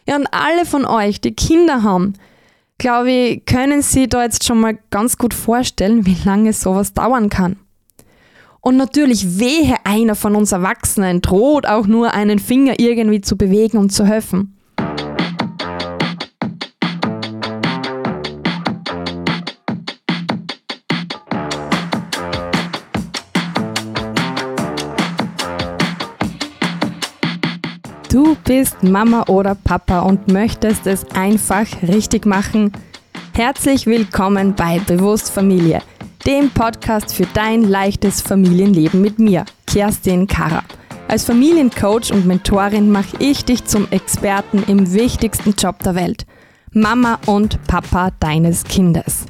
Ja, und alle von euch, die Kinder haben, glaube ich, können sich da jetzt schon mal ganz gut vorstellen, wie lange sowas dauern kann. Und natürlich, wehe einer von uns Erwachsenen droht auch nur einen Finger irgendwie zu bewegen und zu helfen. Du bist Mama oder Papa und möchtest es einfach richtig machen? Herzlich willkommen bei Bewusst Familie, dem Podcast für dein leichtes Familienleben mit mir, Kerstin Karrer. Als Familiencoach und Mentorin mache ich dich zum Experten im wichtigsten Job der Welt, Mama und Papa deines Kindes.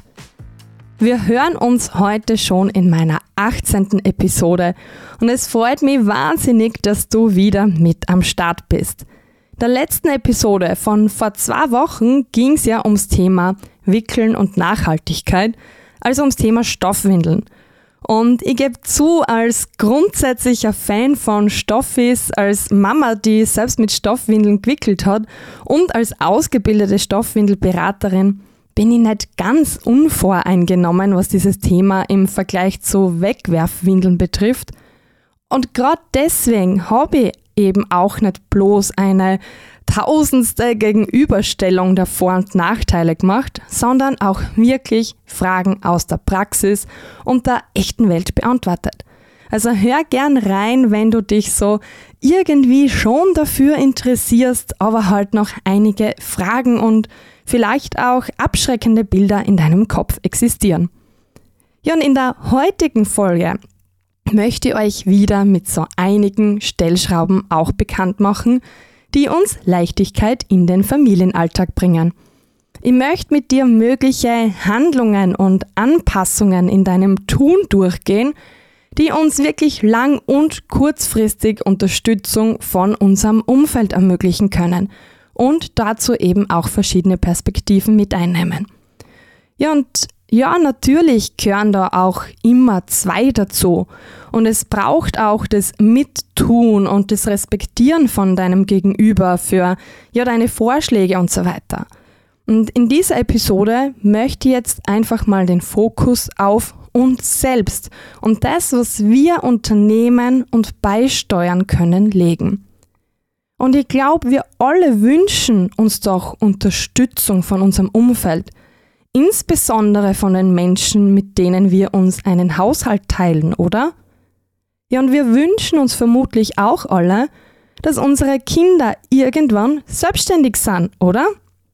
Wir hören uns heute schon in meiner 18. Episode und es freut mich wahnsinnig, dass du wieder mit am Start bist. In der letzten Episode von vor 2 Wochen ging es ja ums Thema Wickeln und Nachhaltigkeit, also ums Thema Stoffwindeln. Und ich gebe zu, als grundsätzlicher Fan von Stoffis, als Mama, die selbst mit Stoffwindeln gewickelt hat und als ausgebildete Stoffwindelberaterin, bin ich nicht ganz unvoreingenommen, was dieses Thema im Vergleich zu Wegwerfwindeln betrifft. Und gerade deswegen habe ich eben auch nicht bloß eine tausendste Gegenüberstellung der Vor- und Nachteile gemacht, sondern auch wirklich Fragen aus der Praxis und der echten Welt beantwortet. Also hör gern rein, wenn du dich so irgendwie schon dafür interessierst, aber halt noch einige Fragen und vielleicht auch abschreckende Bilder in deinem Kopf existieren. Ja, und in der heutigen Folge möchte ich euch wieder mit so einigen Stellschrauben auch bekannt machen, die uns Leichtigkeit in den Familienalltag bringen. Ich möchte mit dir mögliche Handlungen und Anpassungen in deinem Tun durchgehen, die uns wirklich lang- und kurzfristig Unterstützung von unserem Umfeld ermöglichen können und dazu eben auch verschiedene Perspektiven mit einnehmen. Ja, und ja, natürlich gehören da auch immer 2 dazu und es braucht auch das Mittun und das Respektieren von deinem Gegenüber für ja, deine Vorschläge und so weiter. Und in dieser Episode möchte ich jetzt einfach mal den Fokus auf uns selbst und das, was wir unternehmen und beisteuern können, legen. Und ich glaube, wir alle wünschen uns doch Unterstützung von unserem Umfeld, insbesondere von den Menschen, mit denen wir uns einen Haushalt teilen, oder? Ja, und wir wünschen uns vermutlich auch alle, dass unsere Kinder irgendwann selbstständig sind, oder?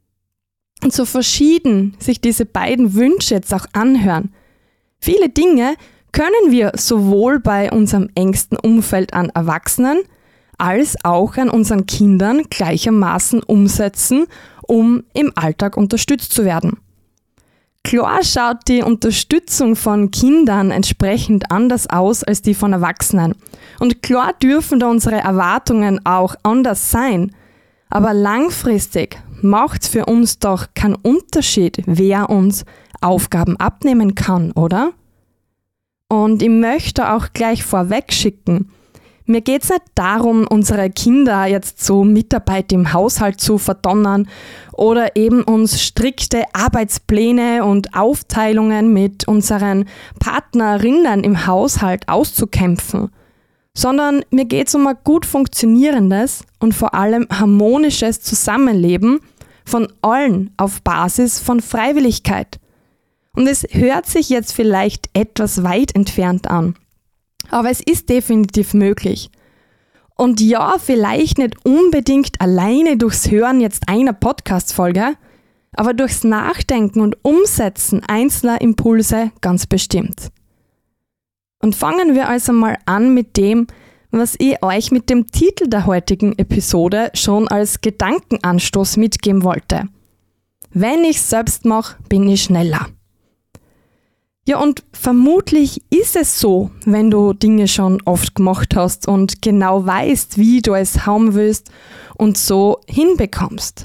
Und so verschieden sich diese beiden Wünsche jetzt auch anhören. Viele Dinge können wir sowohl bei unserem engsten Umfeld an Erwachsenen als auch an unseren Kindern gleichermaßen umsetzen, um im Alltag unterstützt zu werden. Klar schaut die Unterstützung von Kindern entsprechend anders aus als die von Erwachsenen. Und klar dürfen da unsere Erwartungen auch anders sein. Aber langfristig macht es für uns doch keinen Unterschied, wer uns Aufgaben abnehmen kann, oder? Und ich möchte auch gleich vorweg schicken, mir geht es nicht darum, unsere Kinder jetzt zur Mitarbeit im Haushalt zu verdonnern oder eben uns strikte Arbeitspläne und Aufteilungen mit unseren Partnerinnen im Haushalt auszukämpfen, sondern mir geht es um ein gut funktionierendes und vor allem harmonisches Zusammenleben von allen auf Basis von Freiwilligkeit. Und es hört sich jetzt vielleicht etwas weit entfernt an. Aber es ist definitiv möglich. Und ja, vielleicht nicht unbedingt alleine durchs Hören jetzt einer Podcast-Folge, aber durchs Nachdenken und Umsetzen einzelner Impulse ganz bestimmt. Und fangen wir also mal an mit dem, was ich euch mit dem Titel der heutigen Episode schon als Gedankenanstoß mitgeben wollte. Wenn ich selbst mache, bin ich schneller. Ja, und vermutlich ist es so, wenn du Dinge schon oft gemacht hast und genau weißt, wie du es haben willst und so hinbekommst.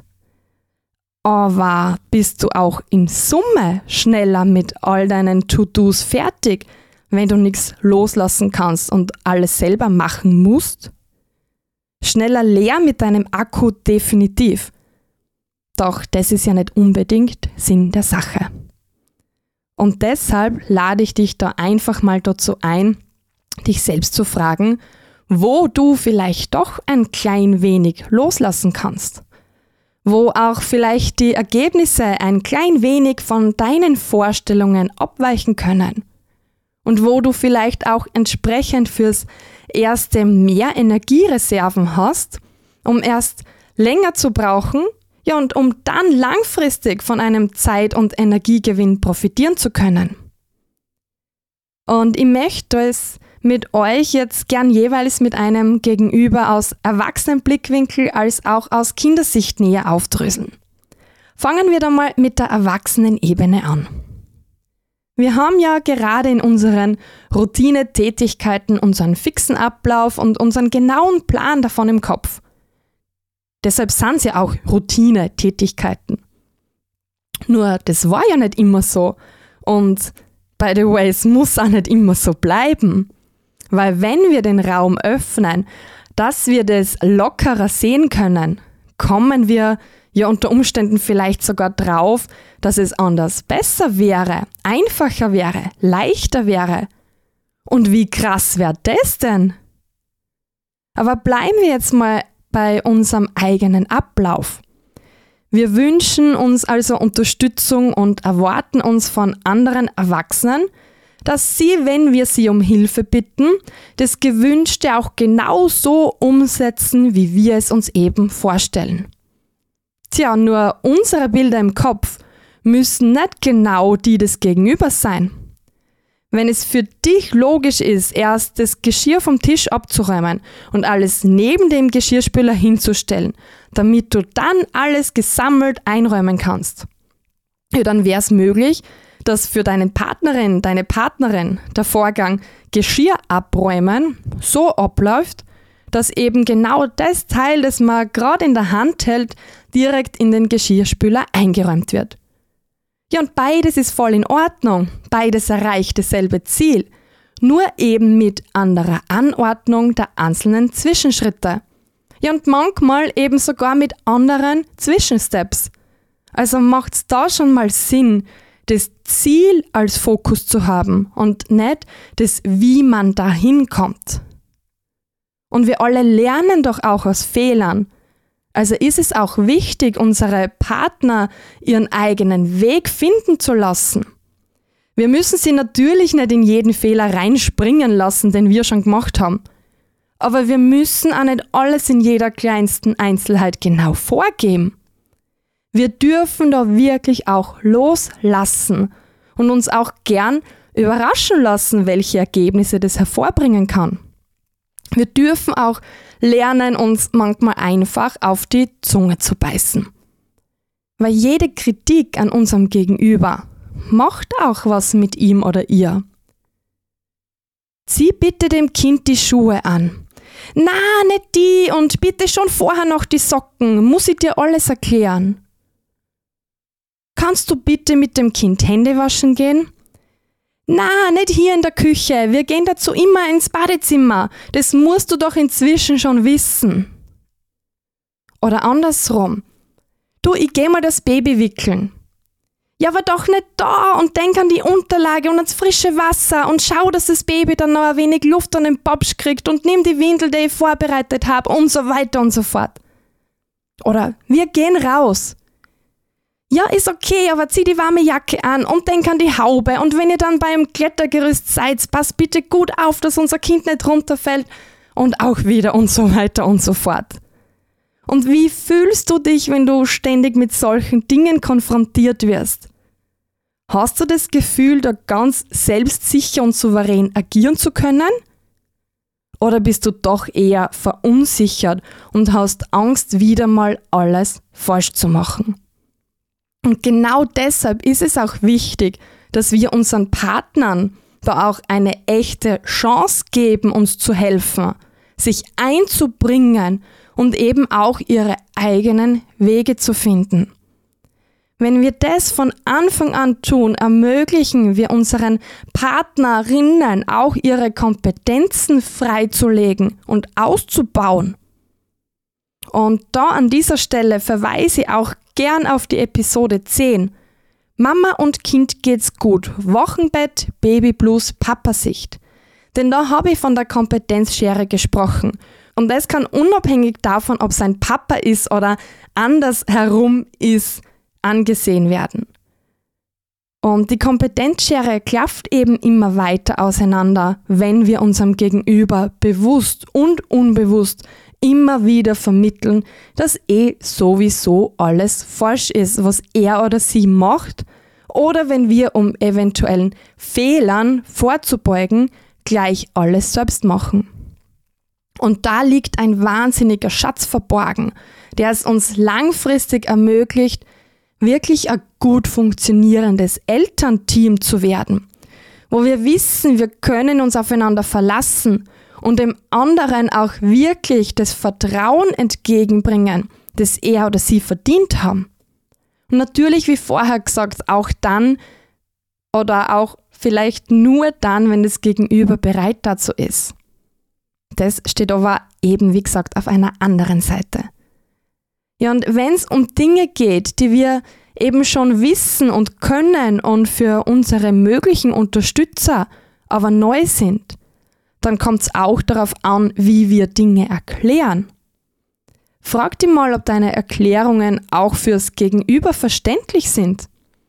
Aber bist du auch in Summe schneller mit all deinen To-Dos fertig, wenn du nichts loslassen kannst und alles selber machen musst? Schneller leer mit deinem Akku definitiv. Doch das ist ja nicht unbedingt Sinn der Sache. Und deshalb lade ich dich da einfach mal dazu ein, dich selbst zu fragen, wo du vielleicht doch ein klein wenig loslassen kannst. Wo auch vielleicht die Ergebnisse ein klein wenig von deinen Vorstellungen abweichen können. Und wo du vielleicht auch entsprechend fürs Erste mehr Energiereserven hast, um erst länger zu brauchen, ja, und um dann langfristig von einem Zeit- und Energiegewinn profitieren zu können. Und ich möchte es mit euch jetzt gern jeweils mit einem Gegenüber aus Erwachsenenblickwinkel als auch aus Kindersicht näher aufdröseln. Fangen wir da mal mit der Erwachsenenebene an. Wir haben ja gerade in unseren Routinetätigkeiten unseren fixen Ablauf und unseren genauen Plan davon im Kopf. Deshalb sind es ja auch Routinetätigkeiten. Nur das war ja nicht immer so. Und by the way, es muss auch nicht immer so bleiben. Weil wenn wir den Raum öffnen, dass wir das lockerer sehen können, kommen wir ja unter Umständen vielleicht sogar drauf, dass es anders besser wäre, einfacher wäre, leichter wäre. Und wie krass wäre das denn? Aber bleiben wir jetzt mal bei unserem eigenen Ablauf. Wir wünschen uns also Unterstützung und erwarten uns von anderen Erwachsenen, dass sie, wenn wir sie um Hilfe bitten, das Gewünschte auch genau so umsetzen, wie wir es uns eben vorstellen. Tja, nur unsere Bilder im Kopf müssen nicht genau die des Gegenübers sein. Wenn es für dich logisch ist, erst das Geschirr vom Tisch abzuräumen und alles neben dem Geschirrspüler hinzustellen, damit du dann alles gesammelt einräumen kannst, ja, dann wäre es möglich, dass für deine Partnerin der Vorgang Geschirr abräumen so abläuft, dass eben genau das Teil, das man gerade in der Hand hält, direkt in den Geschirrspüler eingeräumt wird. Ja, und beides ist voll in Ordnung. Beides erreicht dasselbe Ziel. Nur eben mit anderer Anordnung der einzelnen Zwischenschritte. Ja, und manchmal eben sogar mit anderen Zwischensteps. Also macht's da schon mal Sinn, das Ziel als Fokus zu haben und nicht das, wie man dahin kommt. Und wir alle lernen doch auch aus Fehlern. Also ist es auch wichtig, unsere Partner ihren eigenen Weg finden zu lassen. Wir müssen sie natürlich nicht in jeden Fehler reinspringen lassen, den wir schon gemacht haben. Aber wir müssen auch nicht alles in jeder kleinsten Einzelheit genau vorgeben. Wir dürfen da wirklich auch loslassen und uns auch gern überraschen lassen, welche Ergebnisse das hervorbringen kann. Wir dürfen auch lernen, uns manchmal einfach auf die Zunge zu beißen. Weil jede Kritik an unserem Gegenüber macht auch was mit ihm oder ihr. Zieh bitte dem Kind die Schuhe an. Na, nicht die und bitte schon vorher noch die Socken. Muss ich dir alles erklären? Kannst du bitte mit dem Kind Hände waschen gehen? Na, nicht hier in der Küche. Wir gehen dazu immer ins Badezimmer. Das musst du doch inzwischen schon wissen. Oder andersrum. Du, ich geh mal das Baby wickeln. Ja, aber doch nicht da und denk an die Unterlage und ans frische Wasser und schau, dass das Baby dann noch ein wenig Luft an den Popsch kriegt und nimm die Windel, die ich vorbereitet habe und so weiter und so fort. Oder wir gehen raus. Ja, ist okay, aber zieh die warme Jacke an und denk an die Haube und wenn ihr dann beim Klettergerüst seid, passt bitte gut auf, dass unser Kind nicht runterfällt und auch wieder und so weiter und so fort. Und wie fühlst du dich, wenn du ständig mit solchen Dingen konfrontiert wirst? Hast du das Gefühl, da ganz selbstsicher und souverän agieren zu können? Oder bist du doch eher verunsichert und hast Angst, wieder mal alles falsch zu machen? Und genau deshalb ist es auch wichtig, dass wir unseren Partnern da auch eine echte Chance geben, uns zu helfen, sich einzubringen und eben auch ihre eigenen Wege zu finden. Wenn wir das von Anfang an tun, ermöglichen wir unseren Partnerinnen auch ihre Kompetenzen freizulegen und auszubauen. Und da an dieser Stelle verweise ich auch gern auf die Episode 10. Mama und Kind geht's gut. Wochenbett, Babyblues, Papasicht. Denn da habe ich von der Kompetenzschere gesprochen. Und das kann unabhängig davon, ob es ein Papa ist oder andersherum ist, angesehen werden. Und die Kompetenzschere klafft eben immer weiter auseinander, wenn wir unserem Gegenüber bewusst und unbewusst immer wieder vermitteln, dass sowieso alles falsch ist, was er oder sie macht, oder wenn wir, um eventuellen Fehlern vorzubeugen, gleich alles selbst machen. Und da liegt ein wahnsinniger Schatz verborgen, der es uns langfristig ermöglicht, wirklich ein gut funktionierendes Elternteam zu werden, wo wir wissen, wir können uns aufeinander verlassen und dem anderen auch wirklich das Vertrauen entgegenbringen, das er oder sie verdient haben. Und natürlich, wie vorher gesagt, auch dann oder auch vielleicht nur dann, wenn das Gegenüber bereit dazu ist. Das steht aber eben, wie gesagt, auf einer anderen Seite. Ja, und wenn es um Dinge geht, die wir eben schon wissen und können und für unsere möglichen Unterstützer aber neu sind, dann kommt es auch darauf an, wie wir Dinge erklären. Frag dich mal, ob deine Erklärungen auch fürs Gegenüber verständlich sind.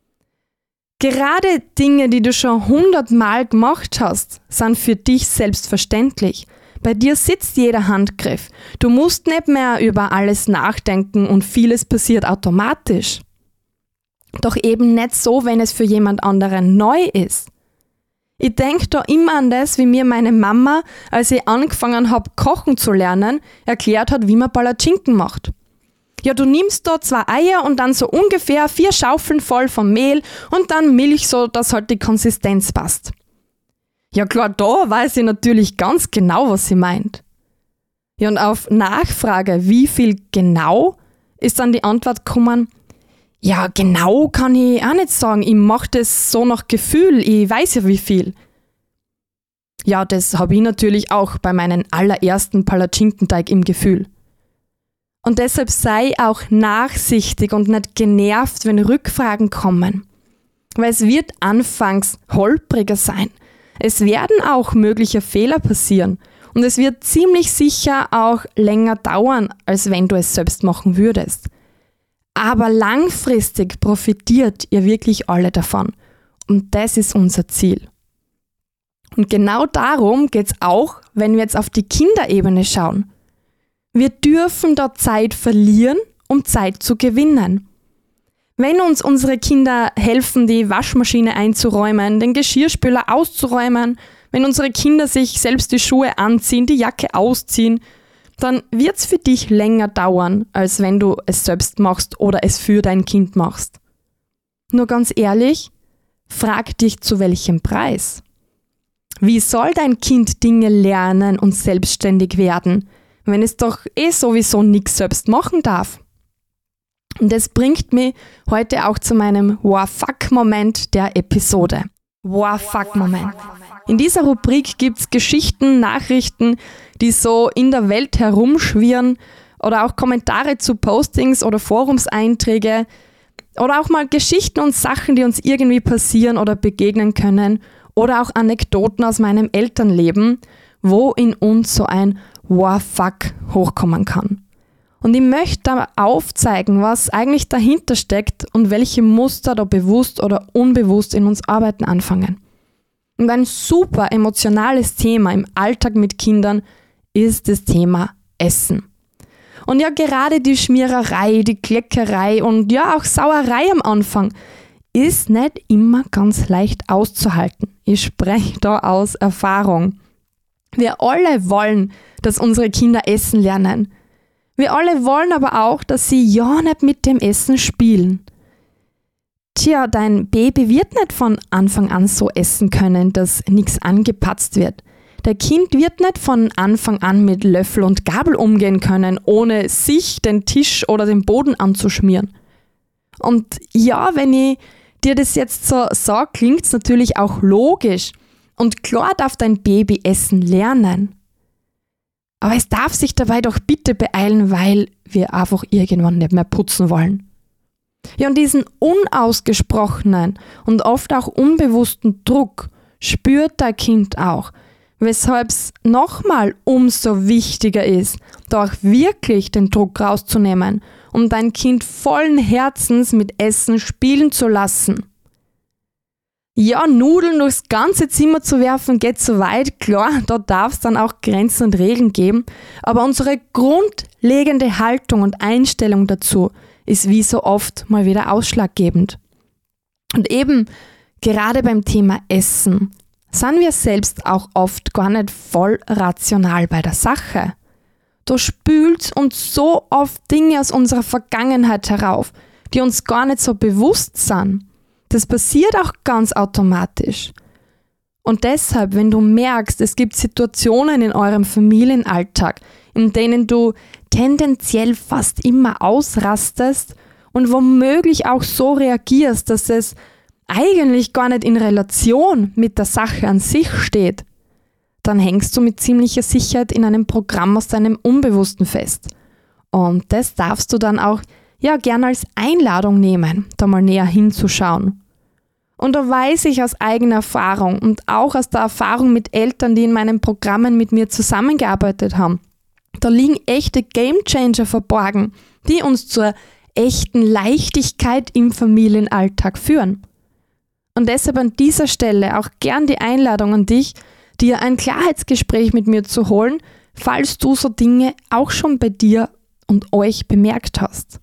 Gerade Dinge, die du schon 100-mal gemacht hast, sind für dich selbstverständlich. Bei dir sitzt jeder Handgriff. Du musst nicht mehr über alles nachdenken und vieles passiert automatisch. Doch eben nicht so, wenn es für jemand anderen neu ist. Ich denke da immer an das, wie mir meine Mama, als ich angefangen habe, kochen zu lernen, erklärt hat, wie man Palatschinken macht. Ja, du nimmst da 2 Eier und dann so ungefähr 4 Schaufeln voll von Mehl und dann Milch, so dass halt die Konsistenz passt. Ja klar, da weiß ich natürlich ganz genau, was sie meint. Ja, und auf Nachfrage, wie viel genau, ist dann die Antwort gekommen, ja, genau kann ich auch nicht sagen, ich mache das so nach Gefühl, ich weiß ja wie viel. Ja, das habe ich natürlich auch bei meinem allerersten Palatschinkenteig im Gefühl. Und deshalb sei auch nachsichtig und nicht genervt, wenn Rückfragen kommen. Weil es wird anfangs holpriger sein. Es werden auch mögliche Fehler passieren. Und es wird ziemlich sicher auch länger dauern, als wenn du es selbst machen würdest. Aber langfristig profitiert ihr wirklich alle davon. Und das ist unser Ziel. Und genau darum geht es auch, wenn wir jetzt auf die Kinderebene schauen. Wir dürfen da Zeit verlieren, um Zeit zu gewinnen. Wenn uns unsere Kinder helfen, die Waschmaschine einzuräumen, den Geschirrspüler auszuräumen, wenn unsere Kinder sich selbst die Schuhe anziehen, die Jacke ausziehen, dann wird es für dich länger dauern, als wenn du es selbst machst oder es für dein Kind machst. Nur ganz ehrlich, frag dich, zu welchem Preis? Wie soll dein Kind Dinge lernen und selbstständig werden, wenn es doch sowieso nichts selbst machen darf? Und das bringt mich heute auch zu meinem Wow-Fuck-Moment der Episode. Wow-Fuck-Moment. In dieser Rubrik gibt es Geschichten, Nachrichten, die so in der Welt herumschwirren oder auch Kommentare zu Postings oder Forumseinträge oder auch mal Geschichten und Sachen, die uns irgendwie passieren oder begegnen können oder auch Anekdoten aus meinem Elternleben, wo in uns so ein Wow-Fuck hochkommen kann. Und ich möchte da aufzeigen, was eigentlich dahinter steckt und welche Muster da bewusst oder unbewusst in uns arbeiten anfangen. Und ein super emotionales Thema im Alltag mit Kindern ist das Thema Essen. Und ja, gerade die Schmiererei, die Kleckerei und ja auch Sauerei am Anfang ist nicht immer ganz leicht auszuhalten. Ich spreche da aus Erfahrung. Wir alle wollen, dass unsere Kinder essen lernen. Wir alle wollen aber auch, dass sie ja nicht mit dem Essen spielen. Tja, dein Baby wird nicht von Anfang an so essen können, dass nichts angepatzt wird. Der Kind wird nicht von Anfang an mit Löffel und Gabel umgehen können, ohne sich den Tisch oder den Boden anzuschmieren. Und ja, wenn ich dir das jetzt so sage, klingt es natürlich auch logisch. Und klar darf dein Baby essen lernen. Aber es darf sich dabei doch bitte beeilen, weil wir einfach irgendwann nicht mehr putzen wollen. Ja, und diesen unausgesprochenen und oft auch unbewussten Druck spürt dein Kind auch, weshalb es nochmal umso wichtiger ist, da auch wirklich den Druck rauszunehmen, um dein Kind vollen Herzens mit Essen spielen zu lassen. Ja, Nudeln durchs ganze Zimmer zu werfen geht so weit, klar, da darf es dann auch Grenzen und Regeln geben, aber unsere grundlegende Haltung und Einstellung dazu ist wie so oft mal wieder ausschlaggebend. Und eben gerade beim Thema Essen sind wir selbst auch oft gar nicht voll rational bei der Sache. Da spült uns so oft Dinge aus unserer Vergangenheit herauf, die uns gar nicht so bewusst sind. Das passiert auch ganz automatisch. Und deshalb, wenn du merkst, es gibt Situationen in eurem Familienalltag, in denen du tendenziell fast immer ausrastest und womöglich auch so reagierst, dass es eigentlich gar nicht in Relation mit der Sache an sich steht, dann hängst du mit ziemlicher Sicherheit in einem Programm aus deinem Unbewussten fest. Und das darfst du dann auch gerne als Einladung nehmen, da mal näher hinzuschauen. Und da weiß ich aus eigener Erfahrung und auch aus der Erfahrung mit Eltern, die in meinen Programmen mit mir zusammengearbeitet haben, da liegen echte Gamechanger verborgen, die uns zur echten Leichtigkeit im Familienalltag führen. Und deshalb an dieser Stelle auch gern die Einladung an dich, dir ein Klarheitsgespräch mit mir zu holen, falls du so Dinge auch schon bei dir und euch bemerkt hast.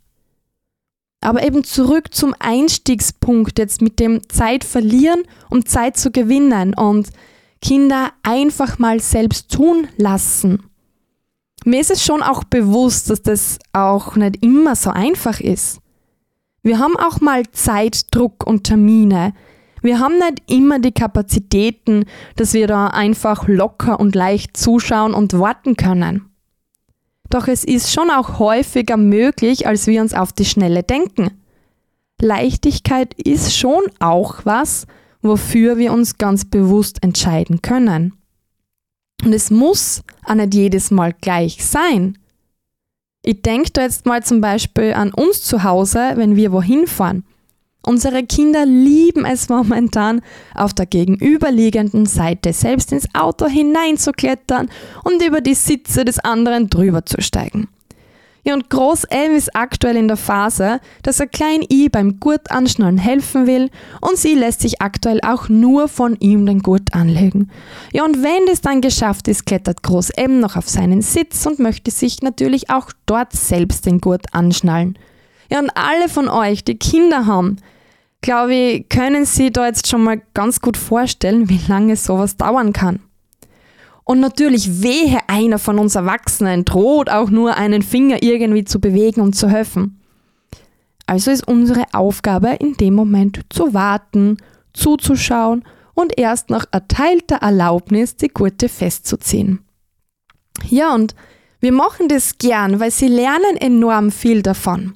Aber eben zurück zum Einstiegspunkt jetzt mit dem Zeit verlieren, um Zeit zu gewinnen und Kinder einfach mal selbst tun lassen. Mir ist es schon auch bewusst, dass das auch nicht immer so einfach ist. Wir haben auch mal Zeitdruck und Termine. Wir haben nicht immer die Kapazitäten, dass wir da einfach locker und leicht zuschauen und warten können. Doch es ist schon auch häufiger möglich, als wir uns auf die Schnelle denken. Leichtigkeit ist schon auch was, wofür wir uns ganz bewusst entscheiden können. Und es muss auch nicht jedes Mal gleich sein. Ich denke da jetzt mal zum Beispiel an uns zu Hause, wenn wir wohin fahren. Unsere Kinder lieben es momentan, auf der gegenüberliegenden Seite selbst ins Auto hineinzuklettern und über die Sitze des anderen drüber zu steigen. Ja, und Groß-M ist aktuell in der Phase, dass er Klein-I beim Gurt anschnallen helfen will und sie lässt sich aktuell auch nur von ihm den Gurt anlegen. Ja, und wenn das dann geschafft ist, klettert Groß-M noch auf seinen Sitz und möchte sich natürlich auch dort selbst den Gurt anschnallen. Ja, und alle von euch, die Kinder haben, glaube ich, können Sie da jetzt schon mal ganz gut vorstellen, wie lange sowas dauern kann. Und natürlich, wehe einer von uns Erwachsenen droht auch nur einen Finger irgendwie zu bewegen und zu helfen. Also ist unsere Aufgabe in dem Moment zu warten, zuzuschauen und erst nach erteilter Erlaubnis die Gurte festzuziehen. Ja, und wir machen das gern, weil sie lernen enorm viel davon.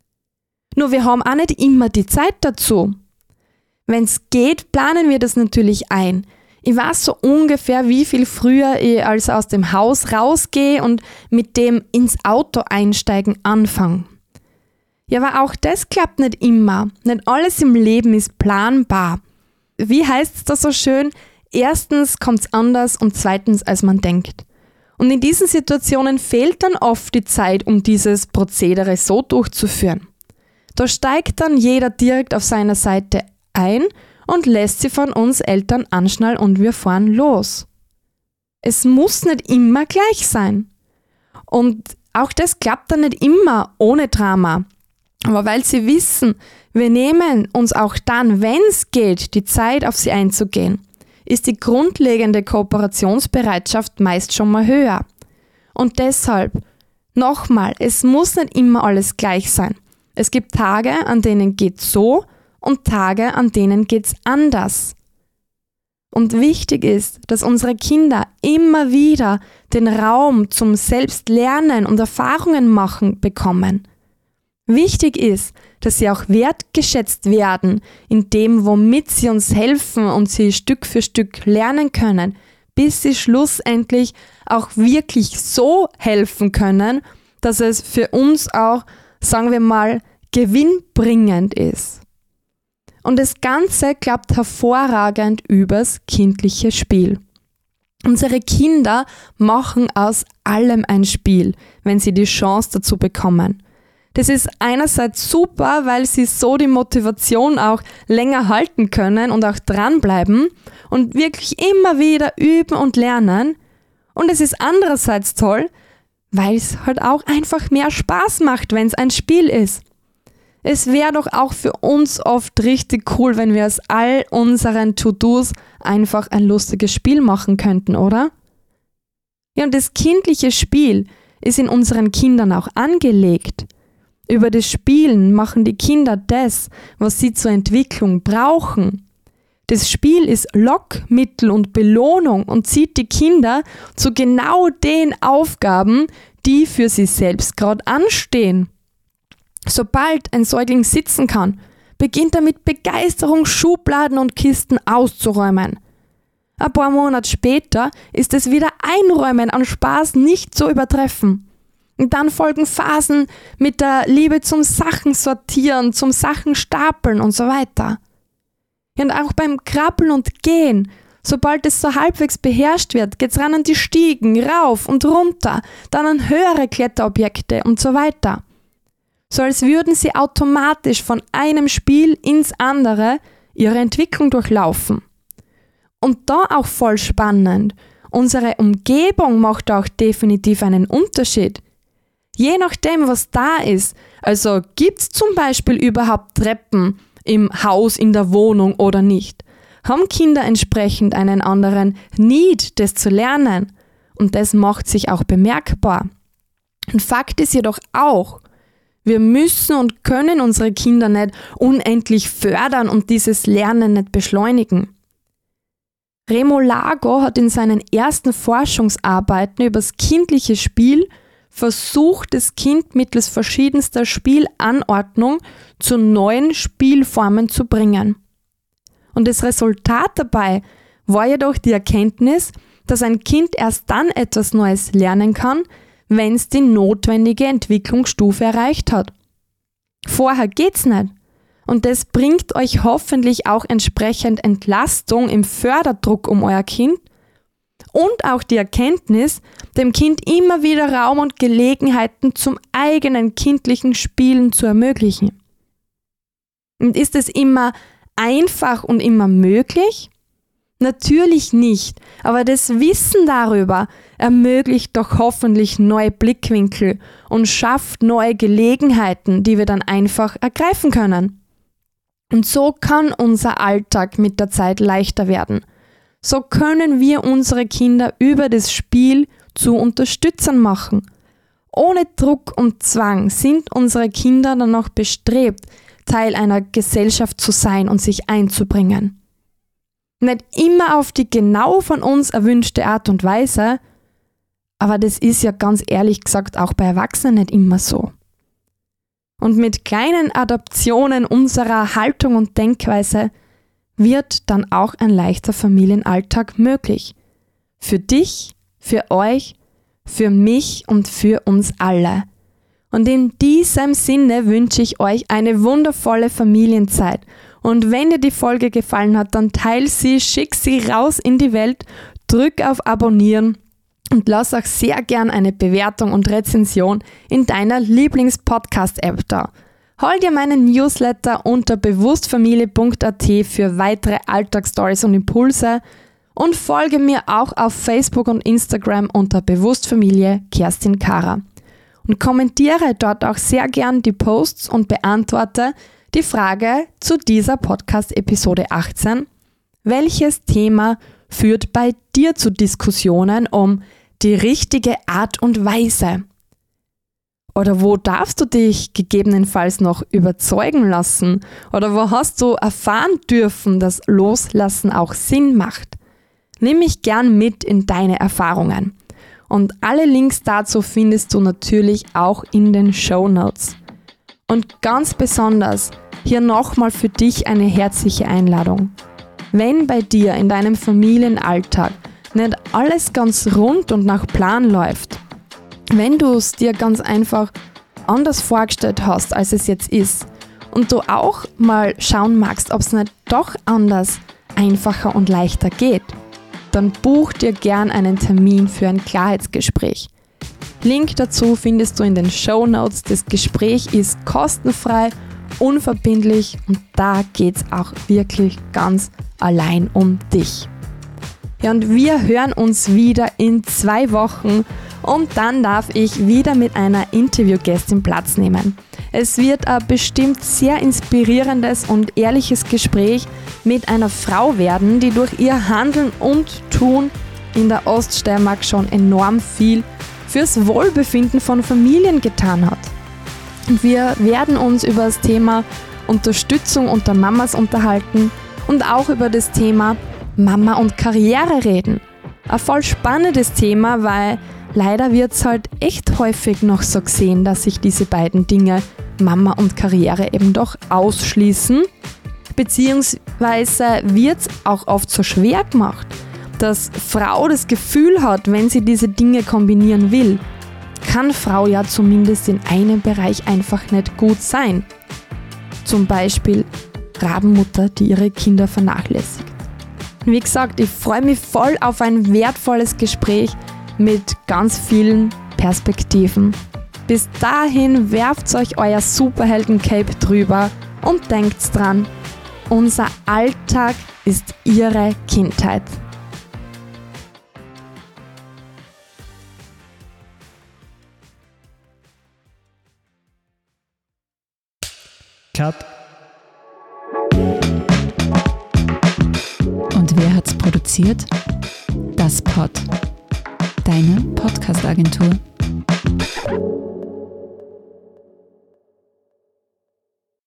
Nur wir haben auch nicht immer die Zeit dazu. Wenn es geht, planen wir das natürlich ein. Ich weiß so ungefähr, wie viel früher ich also aus dem Haus rausgehe und mit dem ins Auto einsteigen anfange. Ja, aber auch das klappt nicht immer. Nicht alles im Leben ist planbar. Wie heißt es da so schön? Erstens kommt es anders und zweitens, als man denkt. Und in diesen Situationen fehlt dann oft die Zeit, um dieses Prozedere so durchzuführen. Da steigt dann jeder direkt auf seiner Seite ein und lässt sie von uns Eltern anschnallen und wir fahren los. Es muss nicht immer gleich sein. Und auch das klappt dann nicht immer ohne Drama. Aber weil sie wissen, wir nehmen uns auch dann, wenn es geht, die Zeit auf sie einzugehen, ist die grundlegende Kooperationsbereitschaft meist schon mal höher. Und deshalb, nochmal, es muss nicht immer alles gleich sein. Es gibt Tage, an denen geht's so und Tage, an denen geht's anders. Und wichtig ist, dass unsere Kinder immer wieder den Raum zum Selbstlernen und Erfahrungen machen bekommen. Wichtig ist, dass sie auch wertgeschätzt werden in dem, womit sie uns helfen und sie Stück für Stück lernen können, bis sie schlussendlich auch wirklich so helfen können, dass es für uns auch, sagen wir mal, gewinnbringend ist. Und das Ganze klappt hervorragend übers kindliche Spiel. Unsere Kinder machen aus allem ein Spiel, wenn sie die Chance dazu bekommen. Das ist einerseits super, weil sie so die Motivation auch länger halten können und auch dranbleiben und wirklich immer wieder üben und lernen. Und es ist andererseits toll, weil es halt auch einfach mehr Spaß macht, wenn es ein Spiel ist. Es wäre doch auch für uns oft richtig cool, wenn wir aus all unseren To-Dos einfach ein lustiges Spiel machen könnten, oder? Ja, und das kindliche Spiel ist in unseren Kindern auch angelegt. Über das Spielen machen die Kinder das, was sie zur Entwicklung brauchen. Das Spiel ist Lockmittel und Belohnung und zieht die Kinder zu genau den Aufgaben, die für sie selbst gerade anstehen. Sobald ein Säugling sitzen kann, beginnt er mit Begeisterung Schubladen und Kisten auszuräumen. Ein paar Monate später ist es wieder Einräumen an Spaß nicht zu übertreffen. Und dann folgen Phasen mit der Liebe zum Sachen sortieren, zum Sachen stapeln und so weiter. Und auch beim Krabbeln und Gehen, sobald es so halbwegs beherrscht wird, geht's ran an die Stiegen, rauf und runter, dann an höhere Kletterobjekte und so weiter. So als würden sie automatisch von einem Spiel ins andere ihre Entwicklung durchlaufen. Und da auch voll spannend, unsere Umgebung macht auch definitiv einen Unterschied. Je nachdem, was da ist, also gibt's zum Beispiel überhaupt Treppen im Haus, in der Wohnung oder nicht, haben Kinder entsprechend einen anderen Need, das zu lernen. Und das macht sich auch bemerkbar. Und Fakt ist jedoch auch, wir müssen und können unsere Kinder nicht unendlich fördern und dieses Lernen nicht beschleunigen. Remo Lago hat in seinen ersten Forschungsarbeiten über das kindliche Spiel versucht, das Kind mittels verschiedenster Spielanordnung zu neuen Spielformen zu bringen. Und das Resultat dabei war jedoch die Erkenntnis, dass ein Kind erst dann etwas Neues lernen kann, wenn es die notwendige Entwicklungsstufe erreicht hat. Vorher geht's nicht. Und das bringt euch hoffentlich auch entsprechend Entlastung im Förderdruck um euer Kind und auch die Erkenntnis, dem Kind immer wieder Raum und Gelegenheiten zum eigenen kindlichen Spielen zu ermöglichen. Und ist es immer einfach und immer möglich? Natürlich nicht, aber das Wissen darüber ermöglicht doch hoffentlich neue Blickwinkel und schafft neue Gelegenheiten, die wir dann einfach ergreifen können. Und so kann unser Alltag mit der Zeit leichter werden. So können wir unsere Kinder über das Spiel zu Unterstützern machen. Ohne Druck und Zwang sind unsere Kinder dann noch bestrebt, Teil einer Gesellschaft zu sein und sich einzubringen. Nicht immer auf die genau von uns erwünschte Art und Weise, aber das ist ja ganz ehrlich gesagt auch bei Erwachsenen nicht immer so. Und mit kleinen Adaptionen unserer Haltung und Denkweise wird dann auch ein leichter Familienalltag möglich. Für dich, für euch, für mich und für uns alle. Und in diesem Sinne wünsche ich euch eine wundervolle Familienzeit. Und wenn dir die Folge gefallen hat, dann teile sie, schick sie raus in die Welt, drück auf Abonnieren und lass auch sehr gern eine Bewertung und Rezension in deiner Lieblings-Podcast-App da. Hol dir meinen Newsletter unter bewusstfamilie.at für weitere Alltagsstories und Impulse und folge mir auch auf Facebook und Instagram unter Bewusstfamilie Kerstin Kara. Und kommentiere dort auch sehr gern die Posts und beantworte die Frage zu dieser Podcast-Episode 18. Welches Thema führt bei dir zu Diskussionen um die richtige Art und Weise? Oder wo darfst du dich gegebenenfalls noch überzeugen lassen? Oder wo hast du erfahren dürfen, dass Loslassen auch Sinn macht? Nimm mich gern mit in deine Erfahrungen. Und alle Links dazu findest du natürlich auch in den Shownotes. Und ganz besonders hier nochmal für dich eine herzliche Einladung. Wenn bei dir in deinem Familienalltag nicht alles ganz rund und nach Plan läuft, wenn du es dir ganz einfach anders vorgestellt hast, als es jetzt ist und du auch mal schauen magst, ob es nicht doch anders, einfacher und leichter geht, dann buch dir gern einen Termin für ein Klarheitsgespräch. Link dazu findest du in den Shownotes. Das Gespräch ist kostenfrei, unverbindlich und da geht es auch wirklich ganz allein um dich. Ja, und wir hören uns wieder in 2 Wochen und dann darf ich wieder mit einer Interviewgästin Platz nehmen. Es wird ein bestimmt sehr inspirierendes und ehrliches Gespräch mit einer Frau werden, die durch ihr Handeln und Tun in der Oststeiermark schon enorm viel fürs Wohlbefinden von Familien getan hat. Und wir werden uns über das Thema Unterstützung unter Mamas unterhalten und auch über das Thema Mama und Karriere reden. Ein voll spannendes Thema, weil leider wird es halt echt häufig noch so gesehen, dass sich diese beiden Dinge, Mama und Karriere, eben doch ausschließen. Beziehungsweise wird es auch oft so schwer gemacht, dass Frau das Gefühl hat, wenn sie diese Dinge kombinieren will, kann Frau ja zumindest in einem Bereich einfach nicht gut sein. Zum Beispiel Rabenmutter, die ihre Kinder vernachlässigt. Wie gesagt, ich freue mich voll auf ein wertvolles Gespräch mit ganz vielen Perspektiven. Bis dahin werft euch euer Superhelden-Cape drüber und denkt dran, unser Alltag ist ihre Kindheit. Cut. Und wer hat's produziert? Das Pod. Deine Podcast-Agentur.